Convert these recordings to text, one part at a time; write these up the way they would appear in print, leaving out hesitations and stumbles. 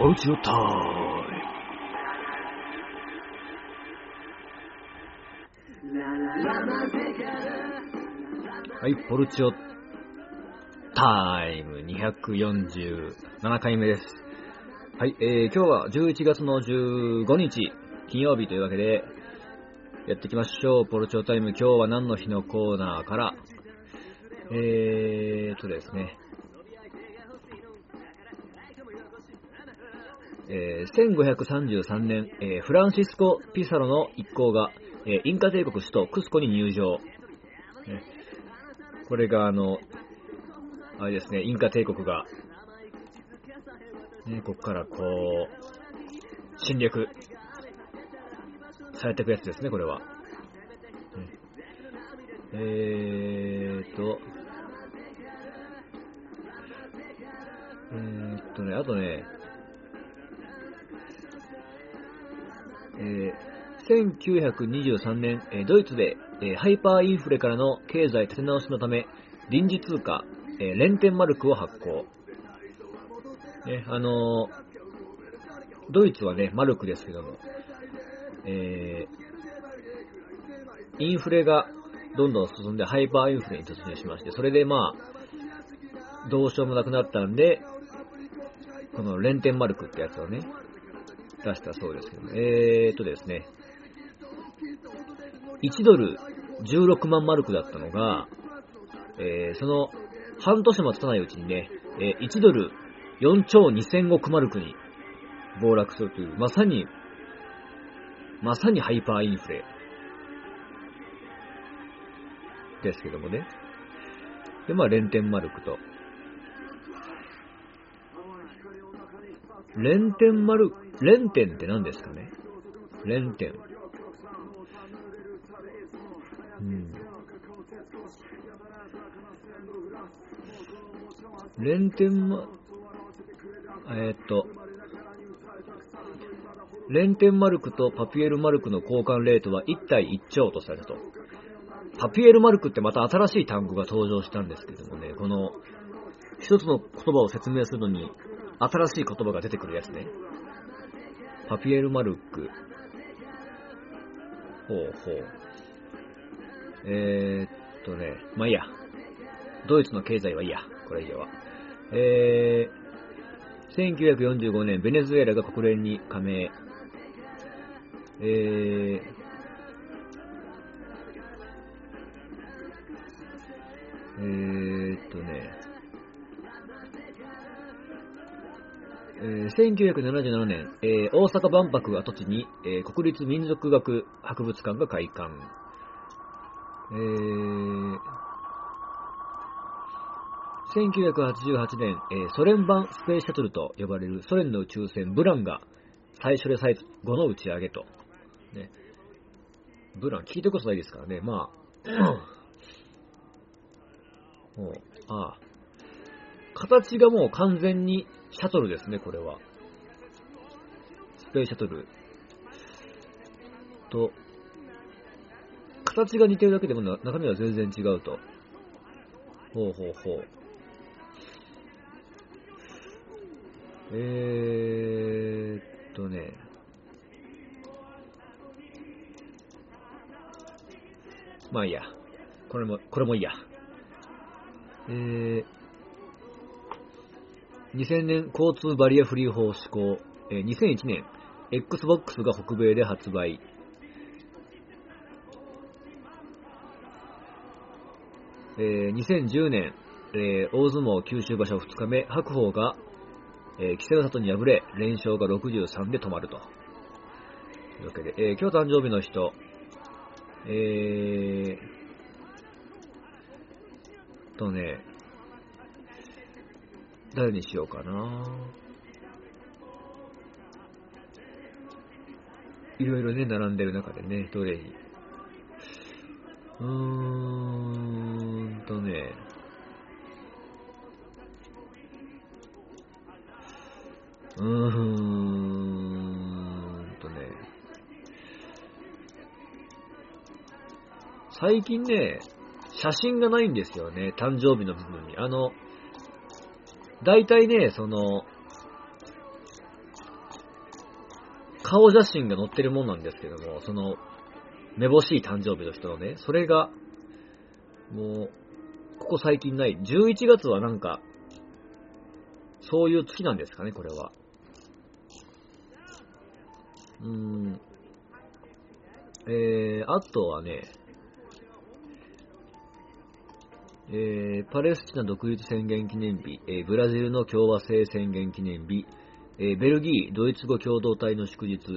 ポルチオタイム。はい、ポルチオタイム247回目です。はい、今日は11月の15日金曜日というわけでやっていきましょう。ポルチオタイム、今日は何の日のコーナーからですね、1533年、フランシスコ・ピサロの一行が、インカ帝国首都クスコに入場。これがあれですね、インカ帝国が、ね、ここからこう侵略されていくやつですね、これは。あとね、1923年、ドイツで、ハイパーインフレからの経済立て直しのため臨時通貨、レンテンマルクを発行。ね、ドイツはね、マルクですけども、インフレがどんどん進んでハイパーインフレに突入しまして、それでまあ、どうしようもなくなったんで、このレンテンマルクってやつをね、出したそうですけど、ですね、1ドル16万マルクだったのが、その半年も経たないうちにね、1ドル4兆2000億マルクに暴落するという、まさにハイパーインフレですけどもね。で、まあ、レンテンマルクと。レンテンって何ですかね？レンテン。レンテンマルクとパピエルマルクの交換レートは1対1兆とされたと。パピエルマルクってまた新しい単語が登場したんですけどもね、この一つの言葉を説明するのに新しい言葉が出てくるやつね。パピエルマルク。まあいいや。ドイツの経済はいいや。これ以上は。1945年、ベネズエラが国連に加盟。1977年、大阪万博跡地に、国立民族学博物館が開館。1988年、ソ連版スペースシャトルと呼ばれるソ連の宇宙船ブランが最初で最後の打ち上げと。ね、ブラン聞いたことないですからね。まあ、形がもう完全にシャトルですね、これは。スペースシャトルと、形が似てるだけでも中身は全然違うと。まあいいや。これもいいや。2000年交通バリアフリー法施行。2001年 Xbox が北米で発売。2010年、大相撲九州場所2日目、白鵬が、稀勢の里に敗れ、連勝が63で止まると。というわけで、今日誕生日の人、誰にしようかな。いろいろね、並んでる中でね、どれに。最近ね、写真がないんですよね、誕生日の部分に。大体ね、 顔写真が載ってるもんなんですけども、その、めぼしい誕生日の人のね、それが、もう、ここ最近ない。11月はなんか、そういう月なんですかね、これは。あとはね、パレスチナ独立宣言記念日、ブラジルの共和制宣言記念日、ベルギードイツ語共同体の祝日、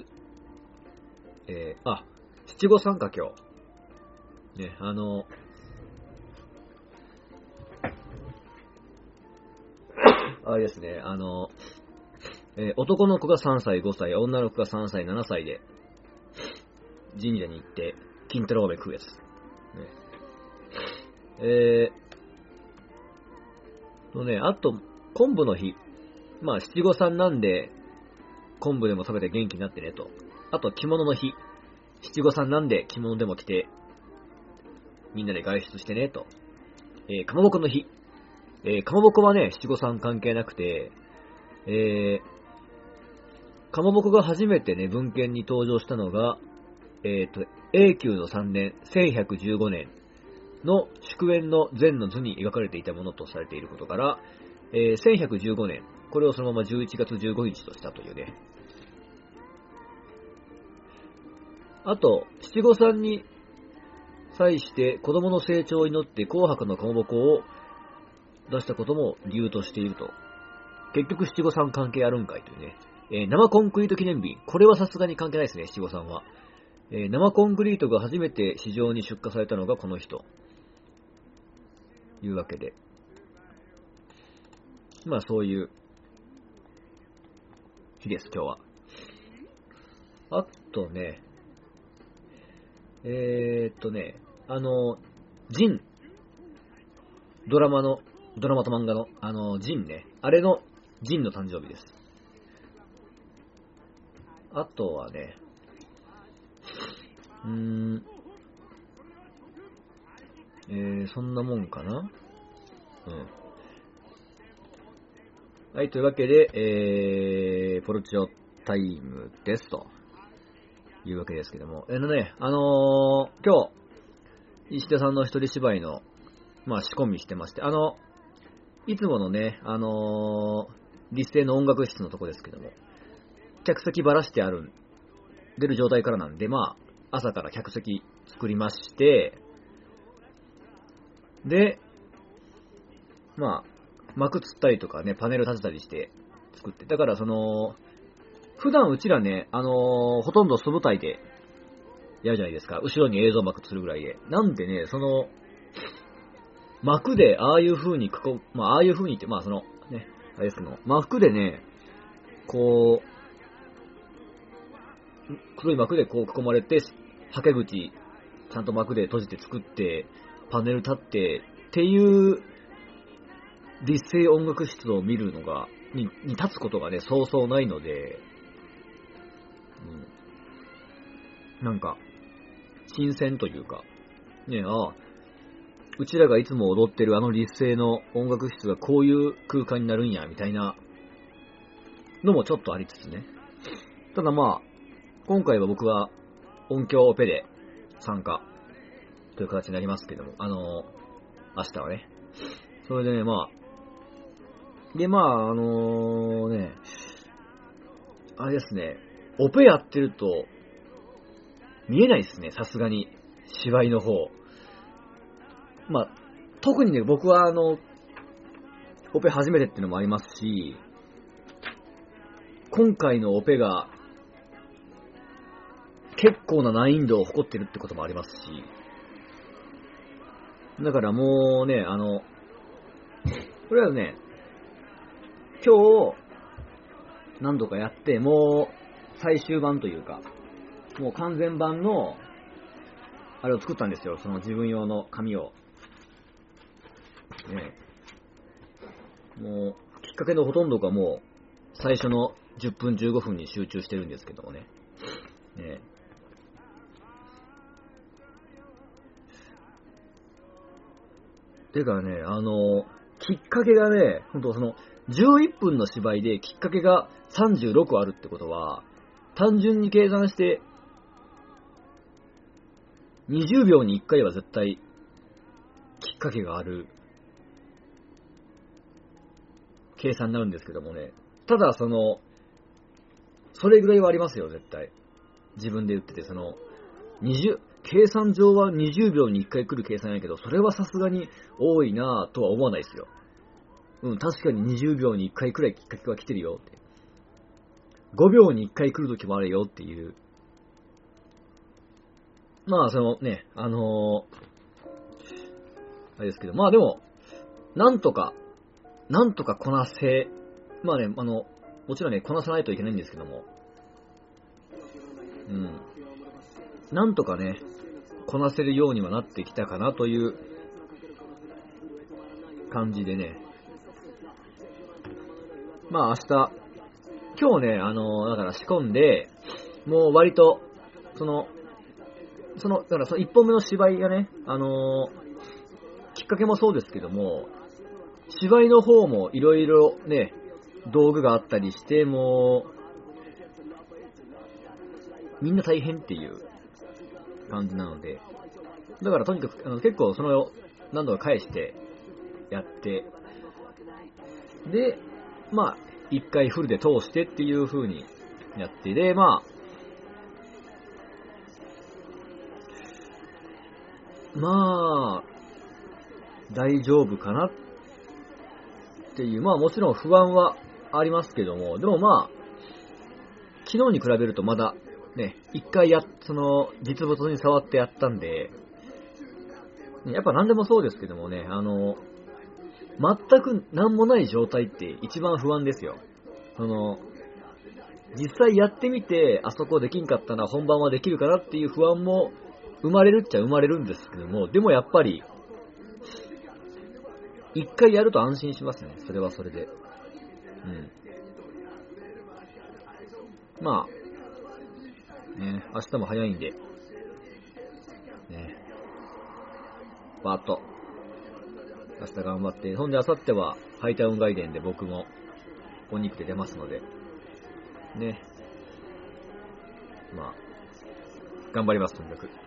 七五三か今日。ね、あれですね、男の子が3歳、5歳、女の子が3歳、7歳で、神社に行って、金太郎飴食うやつ。あと、昆布の日。まあ、七五三なんで、昆布でも食べて元気になってねと。あと、着物の日。七五三なんで着物でも着て、みんなで外出してねと。かまぼこの日。かまぼこはね、七五三関係なくて、かまぼこが初めてね、文献に登場したのが、永久の3年、1115年の祝宴の前の図に描かれていたものとされていることから、1115年、これをそのまま11月15日としたというね。あと、七五三に際して子供の成長を祈って紅白のかまぼこを出したことも理由としていると。結局七五三関係あるんかいというね。生コンクリート記念日。これはさすがに関係ないですね、七五三は。生コンクリートが初めて市場に出荷されたのがこの日というわけで。まあそういう日です、今日は。あとね、ジン。ドラマと漫画の、ジンね。あれの、ジンの誕生日です。あとはね、そんなもんかな。はい、というわけで、ポルチオタイムですというわけですけども、今日、石田さんの一人芝居の、まあ、仕込みしてまして、いつものね、立勢の音楽室のとこですけども、客席ばらして出る状態からなんで、まあ、朝から客席作りまして、で、まあ、幕つったりとかね、パネル立てたりして作って、だから普段うちらね、ほとんど素舞台でやるじゃないですか。後ろに映像幕つるぐらいで。なんでね、幕でああいう風にああいう風にって、まあね、あれですけど、幕でね、こう、黒い幕でこう囲まれて、はけ口、ちゃんと幕で閉じて作って、パネル立ってっていう立勢音楽室を見るのが、に立つことがね、そうそうないので、なんか、新鮮というか、ね、うちらがいつも踊ってる立勢の音楽室がこういう空間になるんや、みたいなのもちょっとありつつね。ただまあ、今回は僕は音響オペで参加という形になりますけども、明日はね。それでね、まあ、で、まあ、あれですね、オペやってると、見えないですね、さすがに。芝居の方。まあ、特にね、僕はオペ初めてっていうのもありますし、今回のオペが、結構な難易度を誇ってるってこともありますし、だからもうね、とりあえずね、今日、何度かやって、もう、最終版というか、もう完全版の、あれを作ったんですよ、その自分用の紙を。ね、もう、きっかけのほとんどがもう、最初の10分15分に集中してるんですけどもね。ね、てかね、きっかけがね、ほんと11分の芝居できっかけが36あるってことは、 単純に計算して、20秒に1回は絶対、きっかけがある、計算になるんですけどもね。ただ、それぐらいはありますよ、絶対。自分で言ってて、計算上は20秒に1回来る計算やけど、それはさすがに多いなぁとは思わないですよ。確かに20秒に1回くらいきっかけは来てるよって。5秒に1回来るときもあるよっていう。まあ、あれですけど、まあでも、なんとかこなせ、まあね、もちろんね、こなさないといけないんですけども、なんとかね、こなせるようにはなってきたかなという感じでね。まあ今日ね、だから仕込んで、もう割と、だからその1本目の芝居がね、きっかけもそうですけども、芝居の方もいろいろね、道具があったりして、もう、みんな大変っていう感じなので、だからとにかく、結構何度か返してやって、で、まあ、一回フルで通してっていう風にやって、で、まあ、大丈夫かなっていう、まあもちろん不安はありますけども、でもまあ、昨日に比べるとまだ、ね、一回実物に触ってやったんで、やっぱ何でもそうですけどもね、全く何もない状態って一番不安ですよ。実際やってみて、あそこできんかったな、本番はできるかなっていう不安も生まれるっちゃ生まれるんですけども、でもやっぱり、一回やると安心しますね、それはそれで。まあ、ね、明日も早いんで、ね、バーッと、明日頑張って、ほんで明後日はハイタウン外伝で僕もお肉で出ますので、ね、まあ、頑張ります、とにかく。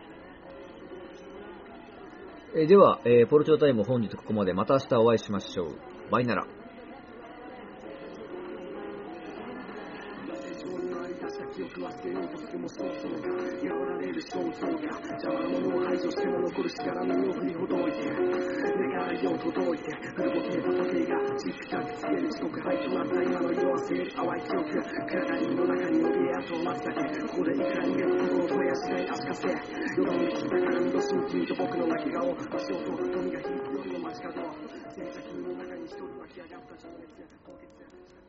では、ポルチョタイム本日ここまで。また明日お会いしましょう。バイなら。記憶忘れようとしてもそうそうがやられる想像が邪魔なものを排除しても残る力のようにほどいて願いを届いて古ぼけた時計がしっかりつける遅刻廃となった今の色あせる淡い記憶鏡の中に怯えあと待つだけここでいくら逃げることを問いやしない足かせ世がめきたから二度心筋と僕の泣き顔足音富が響く夜の街角洗濯機の中に一人湧き上がった情熱凍結